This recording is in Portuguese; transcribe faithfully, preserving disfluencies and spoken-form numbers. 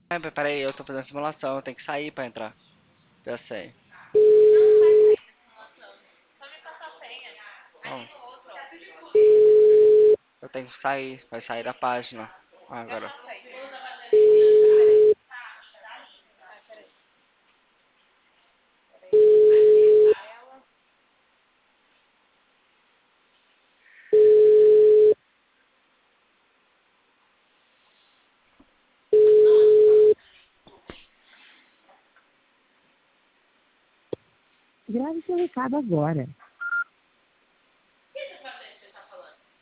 É, pe- peraí, eu tô fazendo simulação, eu tenho que sair pra entrar. Já sei. Não, eu tenho que sair, vai sair da página. Ah, agora. Grave seu recado agora.